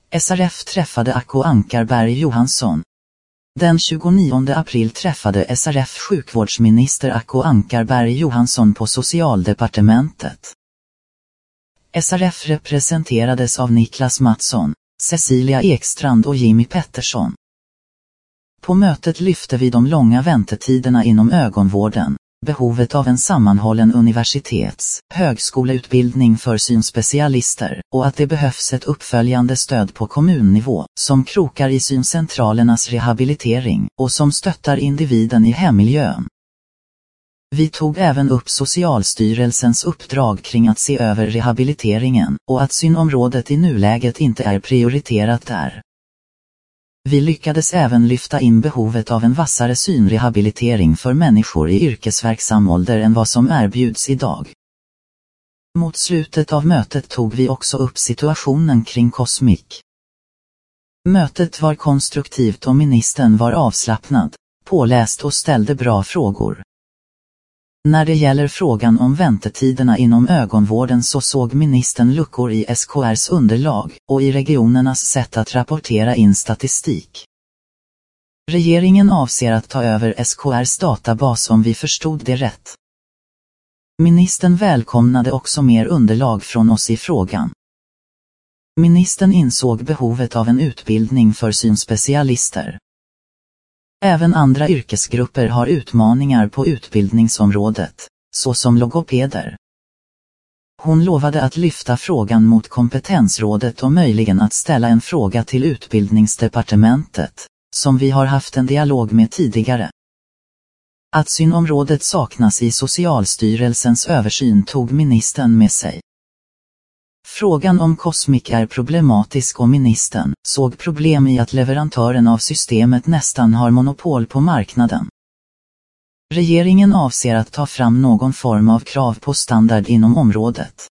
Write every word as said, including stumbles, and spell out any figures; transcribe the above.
S R F träffade Acko Ankarberg Johansson. Den tjugonionde april träffade S R F sjukvårdsminister Acko Ankarberg Johansson på Socialdepartementet. S R F representerades av Niklas Mattsson, Cecilia Ekstrand och Jimmy Pettersson. På mötet lyfte vi de långa väntetiderna inom ögonvården, behovet av en sammanhållen universitets-, högskoleutbildning för synspecialister och att det behövs ett uppföljande stöd på kommunnivå som krokar i syncentralernas rehabilitering och som stöttar individen i hemmiljön. Vi tog även upp Socialstyrelsens uppdrag kring att se över rehabiliteringen och att synområdet i nuläget inte är prioriterat där. Vi lyckades även lyfta in behovet av en vassare synrehabilitering för människor i yrkesverksam ålder än vad som erbjuds idag. Mot slutet av mötet tog vi också upp situationen kring Cosmic. Mötet var konstruktivt och ministern var avslappnad, påläst och ställde bra frågor. När det gäller frågan om väntetiderna inom ögonvården så såg ministern luckor i S K R:s underlag och i regionernas sätt att rapportera in statistik. Regeringen avser att ta över S K R:s databas om vi förstod det rätt. Ministern välkomnade också mer underlag från oss i frågan. Ministern insåg behovet av en utbildning för synspecialister. Även andra yrkesgrupper har utmaningar på utbildningsområdet, såsom logopeder. Hon lovade att lyfta frågan mot kompetensrådet och möjligen att ställa en fråga till utbildningsdepartementet, som vi har haft en dialog med tidigare. Att synområdet saknas i Socialstyrelsens översyn tog ministern med sig. Frågan om Cosmic är problematisk och ministern såg problem i att leverantören av systemet nästan har monopol på marknaden. Regeringen avser att ta fram någon form av krav på standard inom området.